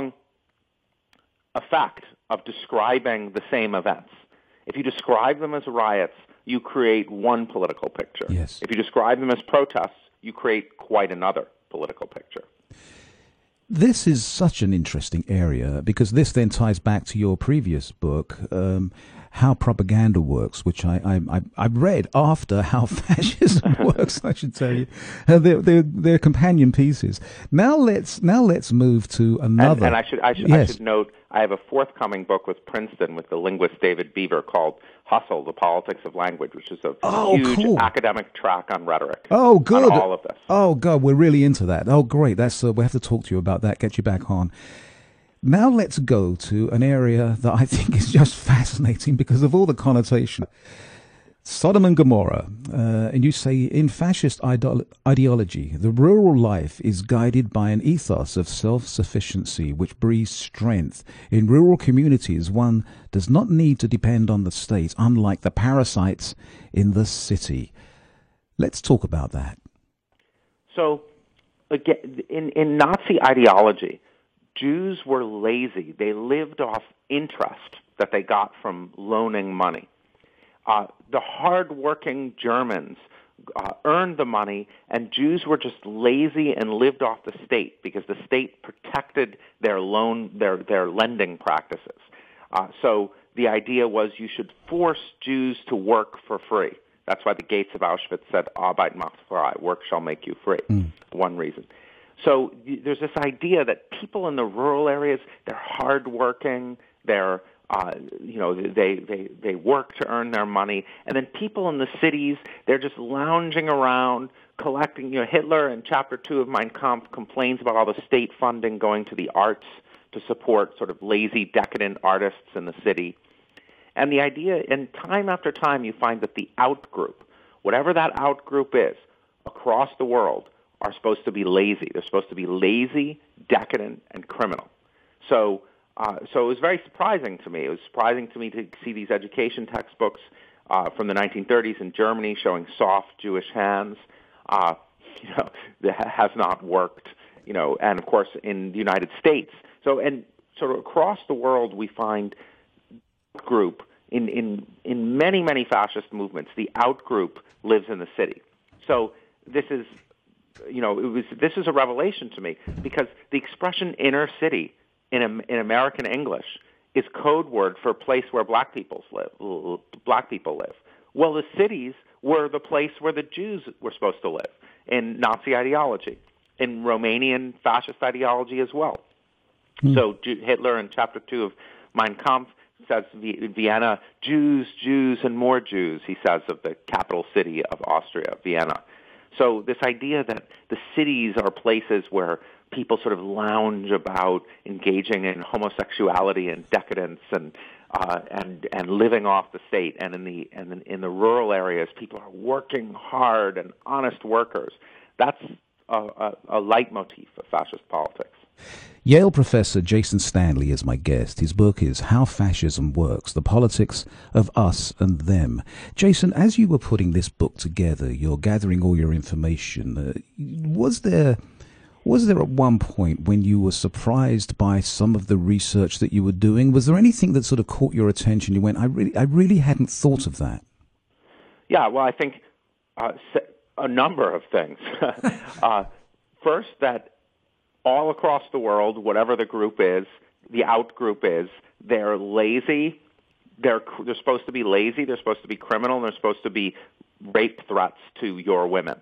effect of describing the same events. If you describe them as riots, you create one political picture. Yes. If you describe them as protests, you create quite another political picture. This is such an interesting area because this then ties back to your previous book, um, How Propaganda Works, which I, I, I, I read after How Fascism Works, I should tell you. Uh, they're, they're, they're companion pieces. Now let's now let's move to another. And, and I should I should, yes. I should note I have a forthcoming book with Princeton with the linguist David Beaver called Hustle: The Politics of Language, which is a oh, huge cool. academic track on rhetoric. Oh, good. On all of this. Oh, God, we're really into that. Oh, great. That's uh, we have to talk to you about that. Get you back on. Now let's go to an area that I think is just fascinating because of all the connotation. Sodom and Gomorrah. Uh, and you say, in fascist ide- ideology, the rural life is guided by an ethos of self-sufficiency which breeds strength. In rural communities, one does not need to depend on the state, unlike the parasites in the city. Let's talk about that. So, again, in, in Nazi ideology, Jews were lazy. They lived off interest that they got from loaning money. Uh, the hard-working Germans uh, earned the money, and Jews were just lazy and lived off the state because the state protected their loan, their their lending practices. Uh, so the idea was you should force Jews to work for free. That's why the gates of Auschwitz said, "Arbeit macht frei," work shall make you free. Mm. One reason. So there's this idea that people in the rural areas, they're hardworking, they're Uh, you know, they, they, they work to earn their money. And then people in the cities, they're just lounging around, collecting. You know, Hitler in Chapter two of Mein Kampf complains about all the state funding going to the arts to support sort of lazy, decadent artists in the city. And the idea, and time after time, you find that the out-group, whatever that out-group is, across the world, are supposed to be lazy. They're supposed to be lazy, decadent, and criminal. So Uh, so it was very surprising to me. It was surprising to me to see these education textbooks uh, from the nineteen thirties in Germany showing soft Jewish hands. Uh, you know, that has not worked. You know, and of course in the United States. So and sort of across the world, we find group in in in many many fascist movements. The out group lives in the city. So this is, you know, it was this is a revelation to me because the expression inner city in in American English is code word for a place where black people live. Black people live. Well, the cities were the place where the Jews were supposed to live in Nazi ideology, in Romanian fascist ideology as well. Mm. So Hitler in Chapter two of Mein Kampf says in Vienna, Jews, Jews, and more Jews, he says, of the capital city of Austria, Vienna. So this idea that the cities are places where people sort of lounge about, engaging in homosexuality and decadence, and uh, and and living off the state. And in the and in, in the rural areas, people are working hard and honest workers. That's a, a, a leitmotif of fascist politics. Yale professor Jason Stanley is my guest. His book is How Fascism Works, The Politics of Us and Them. Jason, as you were putting this book together, you're gathering all your information, uh, was there... Was there at one point when you were surprised by some of the research that you were doing? Was there anything that sort of caught your attention? You went, I really, I really hadn't thought of that. Yeah, well, I think uh, a number of things. uh, first, that all across the world, whatever the group is, the out group is, they're lazy. They're they're supposed to be lazy. They're supposed to be criminal. And they're supposed to be rape threats to your women.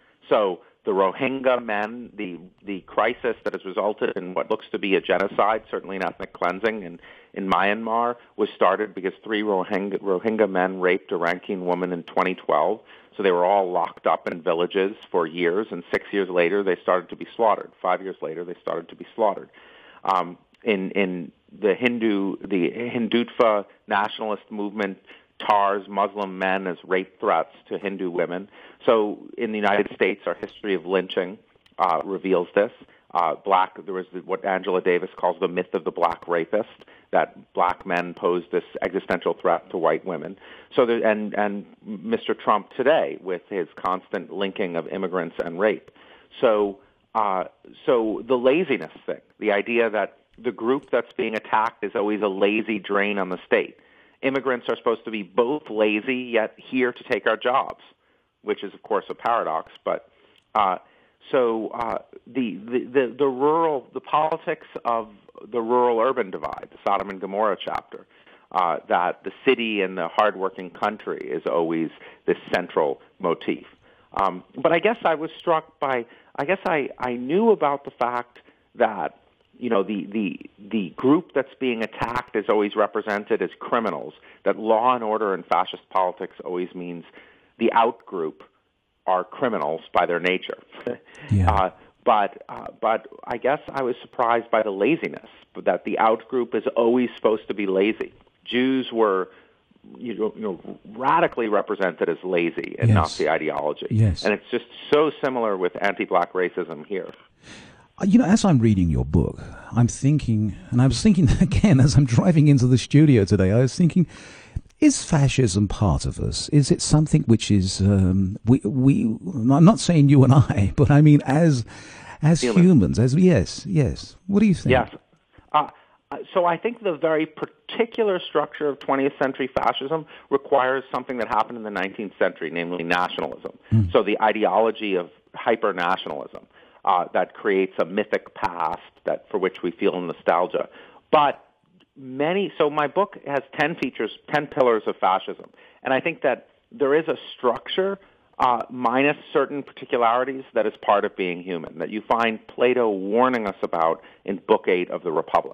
So the Rohingya men, the the crisis that has resulted in what looks to be a genocide, certainly an ethnic cleansing in, in Myanmar, was started because three Rohingya, Rohingya men raped a Rakhine woman in twenty twelve. So they were all locked up in villages for years, and six years later they started to be slaughtered. Five years later they started to be slaughtered. Um, in in the Hindu, the Hindutva nationalist movement, tars Muslim men as rape threats to Hindu women. So in the United States, our history of lynching uh, reveals this. Uh, black, there was what Angela Davis calls the myth of the black rapist, that black men pose this existential threat to white women. So there, and and Mister Trump today with his constant linking of immigrants and rape. So uh, so the laziness thing, the idea that the group that's being attacked is always a lazy drain on the state. Immigrants are supposed to be both lazy yet here to take our jobs, which is, of course, a paradox. But uh, so uh, the, the, the, the rural, the politics of the rural-urban divide, the Sodom and Gomorrah chapter, uh, that the city and the hardworking country is always this central motif. Um, but I guess I was struck by, I guess I, I knew about the fact that you know, the, the the group that's being attacked is always represented as criminals, that law and order in fascist politics always means the out group are criminals by their nature. Yeah. uh, but uh, but I guess I was surprised by the laziness, that the out group is always supposed to be lazy. Jews were you know, you know radically represented as lazy in yes. Nazi ideology. Yes. And it's just so similar with anti-black racism here. You know, as I'm reading your book, I'm thinking, and I was thinking again as I'm driving into the studio today, I was thinking, is fascism part of us? Is it something which is, um, we, we, I'm not saying you and I, but I mean as as Human. humans, as yes, yes. What do you think? Yes. Uh, so I think the very particular structure of twentieth century fascism requires something that happened in the nineteenth century, namely nationalism. Mm. So the ideology of hyper-nationalism. Uh, that creates a mythic past that for which we feel nostalgia. But many, so my book has ten features, ten pillars of fascism. And I think that there is a structure uh, minus certain particularities that is part of being human, that you find Plato warning us about in Book eight of the Republic,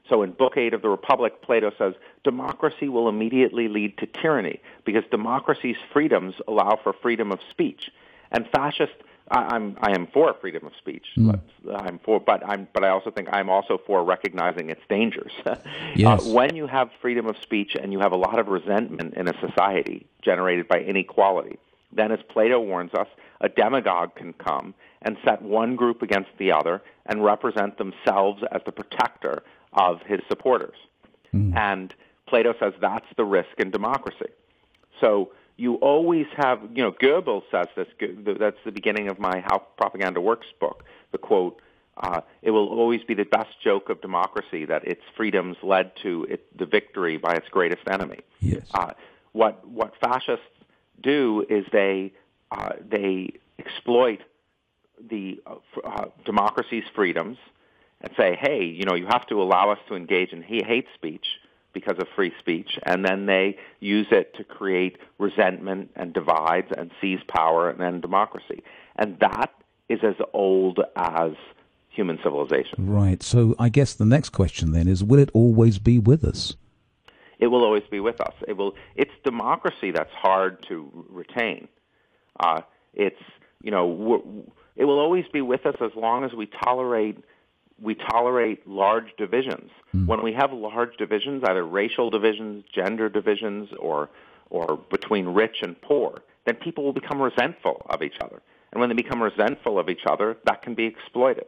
So in Book eight of the Republic, Plato says, democracy will immediately lead to tyranny because democracy's freedoms allow for freedom of speech. And fascist, I, I'm, I am for freedom of speech. Mm. But I'm for, but I'm, but I also think I'm also for recognizing its dangers. Yes. uh, when you have freedom of speech and you have a lot of resentment in a society generated by inequality, then as Plato warns us, a demagogue can come and set one group against the other and represent themselves as the protector of his supporters. Mm. And Plato says that's the risk in democracy. So you always have, you know, Goebbels says this, that's the beginning of my How Propaganda Works book, the quote, uh, it will always be the best joke of democracy that its freedoms led to it, the victory by its greatest enemy. Yes. Uh, what, what fascists do is they, uh, they exploit the uh, uh, democracy's freedoms and say, hey, you know, you have to allow us to engage in hate speech because of free speech, and then they use it to create resentment and divides and seize power and end democracy. And that is as old as human civilization. Right. So I guess the next question then is, will it always be with us? It will always be with us. It will. It's democracy that's hard to retain. Uh, it's, you know, w- it will always be with us as long as we tolerate we tolerate large divisions. Mm. When we have large divisions, either racial divisions, gender divisions, or or between rich and poor, then people will become resentful of each other. And when they become resentful of each other, that can be exploited.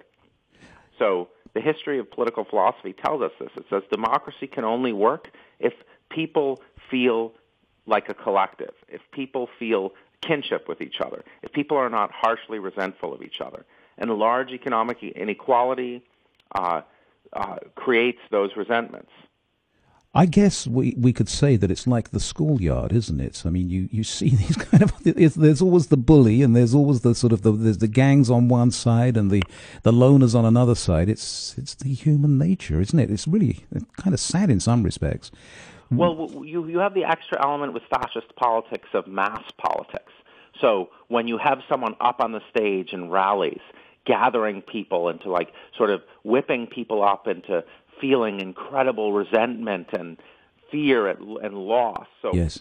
So the history of political philosophy tells us this. It says democracy can only work if people feel like a collective, if people feel kinship with each other, if people are not harshly resentful of each other. And large economic inequality uh, uh, creates those resentments. I guess we, we could say that it's like the schoolyard, isn't it? I mean, you, you see these kind of, there's always the bully and there's always the sort of, the, there's the gangs on one side and the, the loners on another side. It's it's the human nature, isn't it? It's really kind of sad in some respects. Well, you, you have the extra element with fascist politics of mass politics. So when you have someone up on the stage in rallies, gathering people into like sort of whipping people up into feeling incredible resentment and fear and, and loss. So yes.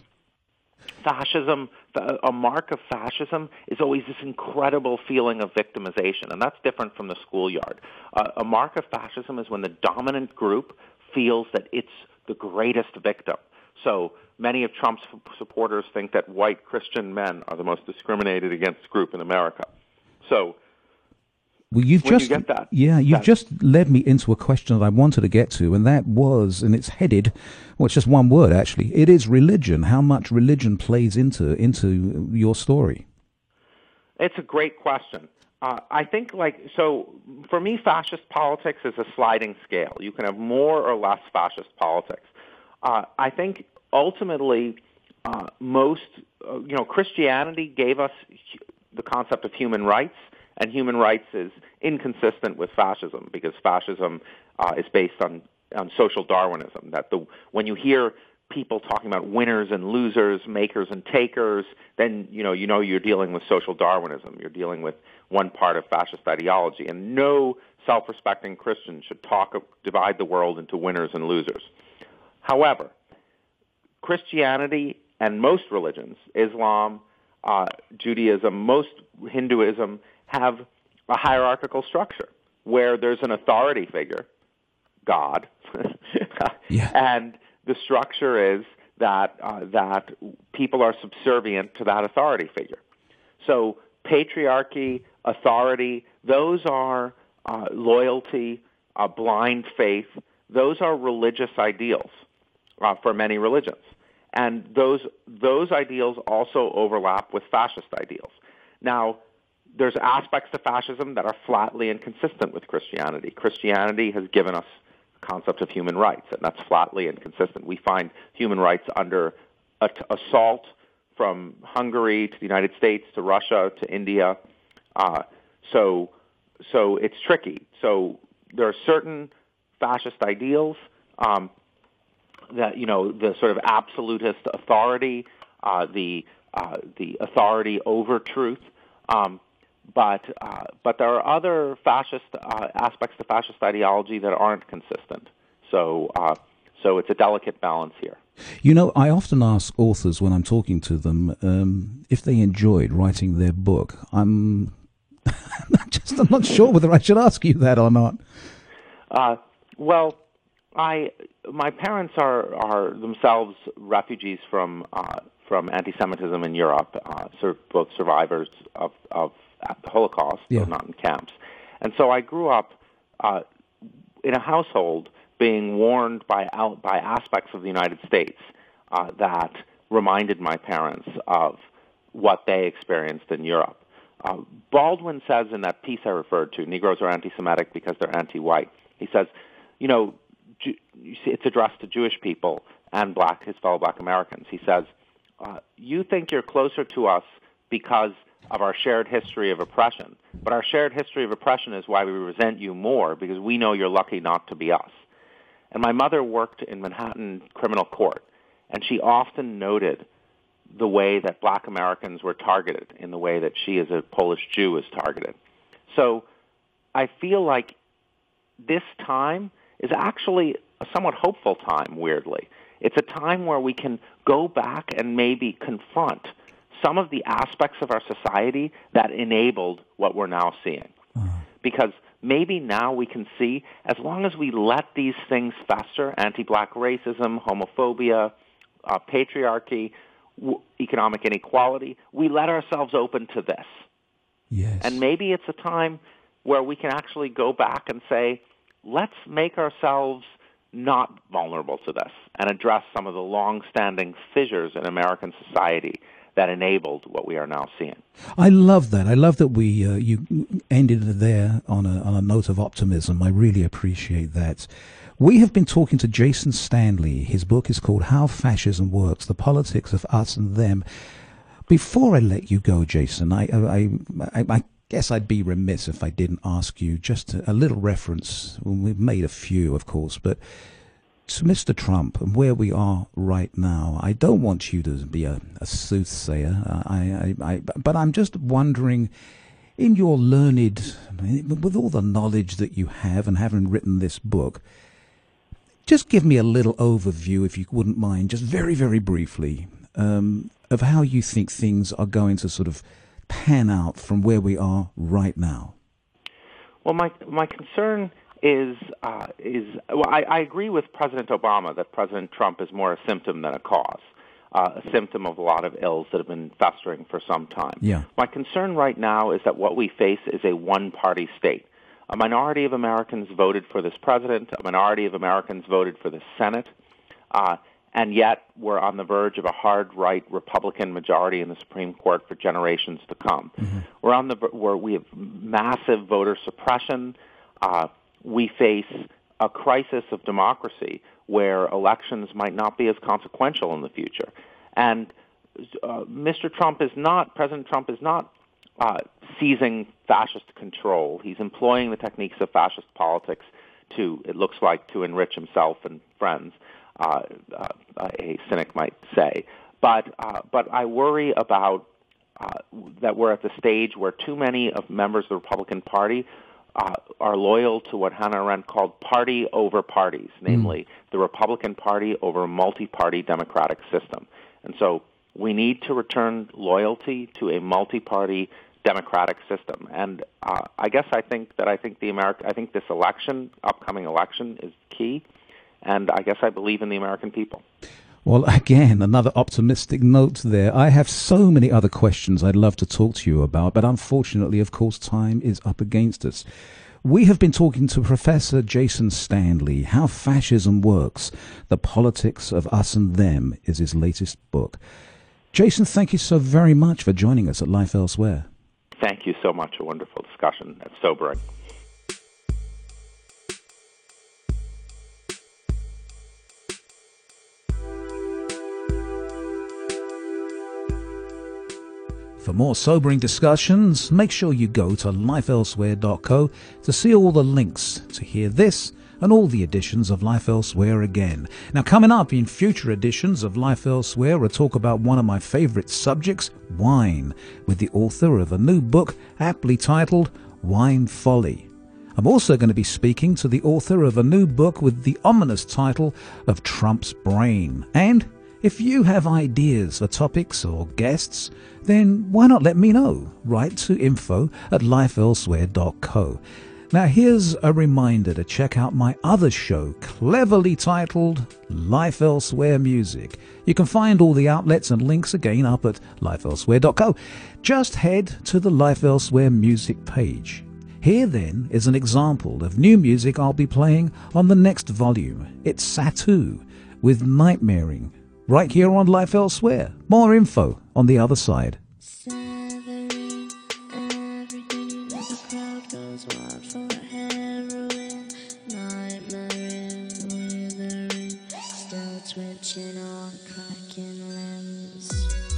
Fascism, a mark of fascism is always this incredible feeling of victimization, and that's different from the schoolyard. Uh, a mark of fascism is when the dominant group feels that it's the greatest victim. So many of Trump's supporters think that white Christian men are the most discriminated against group in America. So well, you've when just, you get that, yeah, you've that, just led me into a question that I wanted to get to, and that was, and it's headed, well, it's just one word actually. It is religion. How much religion plays into into your story? It's a great question. Uh, I think, like, so for me, fascist politics is a sliding scale. You can have more or less fascist politics. Uh, I think ultimately, uh, most, uh, you know, Christianity gave us the concept of human rights, and human rights is inconsistent with fascism because fascism uh, is based on, on social Darwinism. That the when you hear people talking about winners and losers, makers and takers, then you know you know you're dealing with social Darwinism. You're dealing with one part of fascist ideology, and no self-respecting Christian should talk of, divide the world into winners and losers. However, Christianity and most religions, Islam, uh, Judaism, most Hinduism, have a hierarchical structure where there's an authority figure, God, yeah. and the structure is that uh, that people are subservient to that authority figure. So patriarchy, authority, those are uh, loyalty, uh, blind faith, those are religious ideals uh, for many religions. And those those ideals also overlap with fascist ideals. Now, there's aspects to fascism that are flatly inconsistent with Christianity. Christianity has given us the concept of human rights, and that's flatly inconsistent. We find human rights under assault from Hungary to the United States to Russia to India. Uh, so, so it's tricky. So there are certain fascist ideals um, that, you know, the sort of absolutist authority, uh, the uh, the authority over truth. Um, but uh, but there are other fascist uh, aspects to fascist ideology that aren't consistent. So, uh, so it's a delicate balance here. You know, I often ask authors when I'm talking to them um, if they enjoyed writing their book. I'm just I'm not sure whether I should ask you that or not. Uh, well, I my parents are are themselves refugees from uh, from anti-Semitism in Europe, uh, so both survivors of of the Holocaust, yeah. though not in camps, and so I grew up uh, in a household being warned by out by aspects of the United States uh, that reminded my parents of what they experienced in Europe. Uh, Baldwin says in that piece I referred to, Negroes are anti-Semitic because they're anti-white. He says, you know, Ju- you see, it's addressed to Jewish people and black his fellow black Americans. He says, uh, you think you're closer to us because of our shared history of oppression, but our shared history of oppression is why we resent you more, because we know you're lucky not to be us. And my mother worked in Manhattan criminal court, and she often noted the way that black Americans were targeted in the way that she, as a Polish Jew, is targeted. So I feel like this time is actually a somewhat hopeful time, weirdly. It's a time where we can go back and maybe confront some of the aspects of our society that enabled what we're now seeing. Uh-huh. Because maybe now we can see, as long as we let these things fester, anti-black racism, homophobia, uh, patriarchy, w- economic inequality, we let ourselves open to this. Yes. And maybe it's a time where we can actually go back and say, let's make ourselves not vulnerable to this and address some of the long-standing fissures in American society that enabled what we are now seeing. I love that. I love that we uh, you ended there on a on a note of optimism. I really appreciate that. We have been talking to Jason Stanley. His book is called How Fascism Works, The Politics of Us and Them. Before I let you go, Jason, I I I, I guess I'd be remiss if I didn't ask you just a, a little reference. We've made a few, of course, but to Mister Trump and where we are right now. I don't want you to be a, a soothsayer, I, I, I, but I'm just wondering, in your learned, with all the knowledge that you have and having written this book, just give me a little overview, if you wouldn't mind, just very, very briefly, um, of how you think things are going to sort of pan out from where we are right now. Well, my my concern is uh, is well, I, I agree with President Obama that President Trump is more a symptom than a cause, uh, a symptom of a lot of ills that have been festering for some time. Yeah. My concern right now is that what we face is a one-party state. A minority of Americans voted for this president. A minority of Americans voted for the Senate. Uh, and yet we're on the verge of a hard-right Republican majority in the Supreme Court for generations to come. Mm-hmm. We're on the where we have massive voter suppression. Uh, we face a crisis of democracy where elections might not be as consequential in the future. And uh, Mister Trump is not, President Trump is not uh, seizing fascist control. He's employing the techniques of fascist politics to, it looks like, to enrich himself and friends. Uh, uh, a cynic might say, but uh, but I worry about uh, that we're at the stage where too many of members of the Republican Party uh, are loyal to what Hannah Arendt called party over parties, namely mm. the Republican Party over a multi-party democratic system, and so we need to return loyalty to a multi-party democratic system. And uh, I guess I think that I think the America, I think this election, upcoming election, is key. And I guess I believe in the American people. Well, again, another optimistic note there. I have so many other questions I'd love to talk to you about, but unfortunately, of course, time is up against us. We have been talking to Professor Jason Stanley. How Fascism Works, The Politics of Us and Them is his latest book. Jason, thank you so very much for joining us at Life Elsewhere. Thank you so much. A wonderful discussion. It's sobering. For more sobering discussions, make sure you go to life elsewhere dot co to see all the links to hear this and all the editions of Life Elsewhere again. Now, coming up in future editions of Life Elsewhere, we'll talk about one of my favorite subjects, wine, with the author of a new book aptly titled Wine Folly. I'm also going to be speaking to the author of a new book with the ominous title of Trump's Brain. And if you have ideas for topics or guests, then why not let me know? Write to info at life elsewhere dot co. Now here's a reminder to check out my other show, cleverly titled Life Elsewhere Music. You can find all the outlets and links again up at life elsewhere dot co. Just head to the Life Elsewhere Music page. Here then is an example of new music I'll be playing on the next volume. It's Satu with Nightmaring, right here on Life Elsewhere. More info on the other side. Severing everything as the crowd goes wild for heroin. Nightmaring, withering, still twitching on cracking limbs.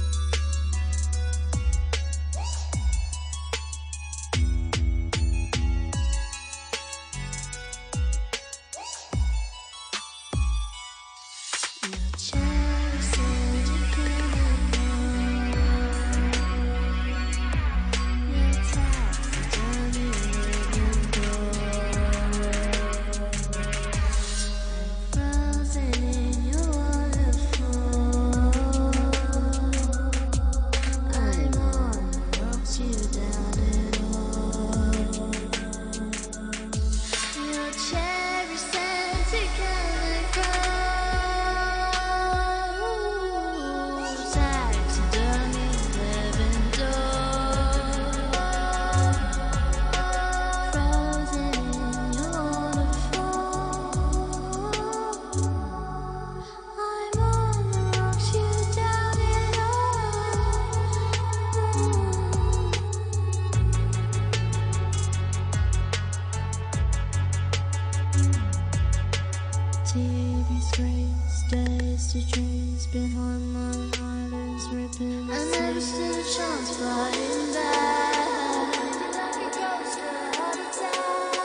T V screens, days to dreams behind my eyelids ripping. I never stood a chance fighting back. Like a ghost, a heart attack.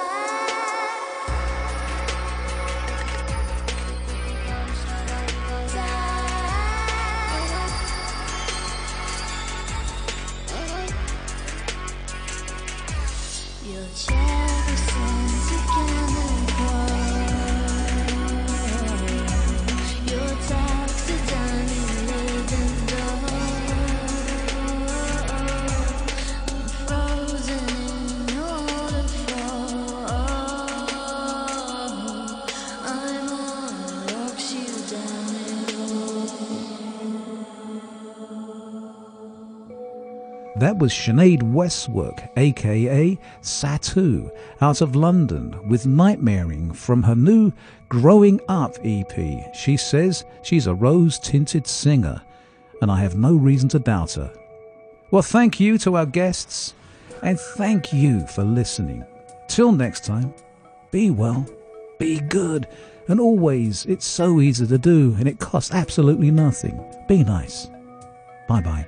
Your cherry sends again and cry. Your taxidermy living doll. I'm frozen in your waterfall. I'm on rocks you down it all. That was Sinead Westbrook, aka Satu, out of London, with Nightmaring from her new Growing Up E P. She says she's a rose-tinted singer, and I have no reason to doubt her. Well, thank you to our guests, and thank you for listening. Till next time, be well, be good, and always, it's so easy to do, and it costs absolutely nothing. Be nice. Bye-bye.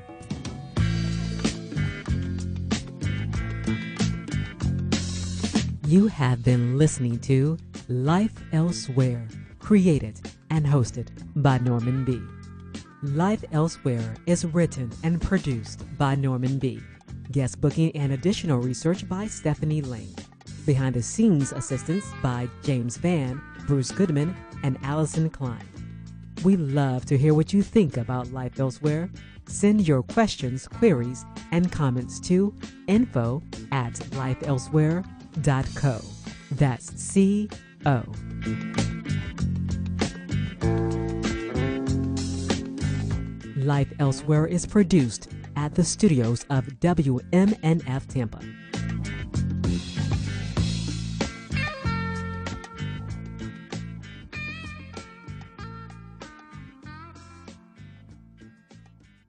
You have been listening to Life Elsewhere, created and hosted by Norman B. Life Elsewhere is written and produced by Norman B. Guest booking and additional research by Stephanie Lane. Behind the scenes assistance by James Vann, Bruce Goodman, and Allison Klein. We love to hear what you think about Life Elsewhere. Send your questions, queries, and comments to info at life elsewhere dot co. That's C O. Life Elsewhere is produced at the studios of W M N F Tampa.